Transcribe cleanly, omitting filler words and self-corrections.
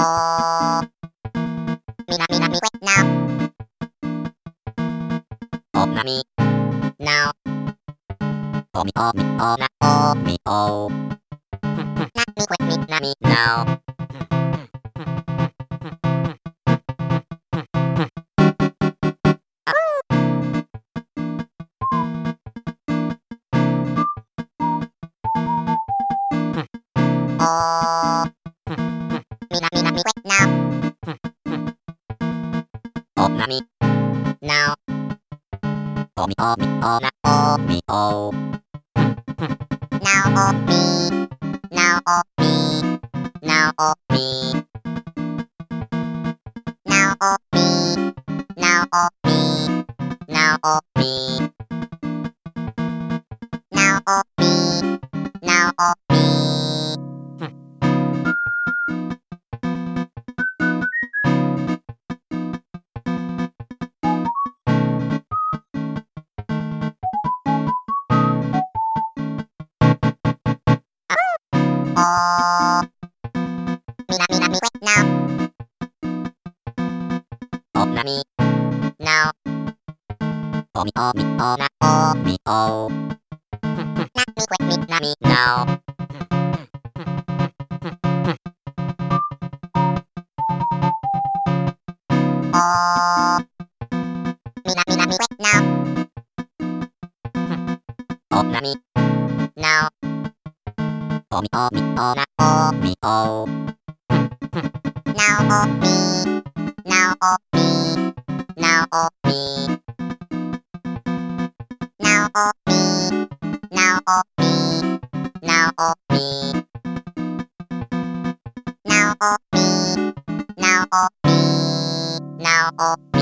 Oh, mi wet now. Oh, nami now. Oh, na oh. Na mi wet mi nami now. Oh, mi wet now. Oh, nami now. Oh, na oh. Now oh me, now oh me, now oh me, now oh me, now oh me, now oh me, now oh me, now oh me. Oh, mi wet now. Oh, nami now. Oh, na oh. Na mi wet mi nami now. Oh, mi wet now. Oh, nami now. Oh, na oh. Now oh me, now oh me, now oh me, now oh me, now oh me, now oh me, now oh me, now oh me, now oh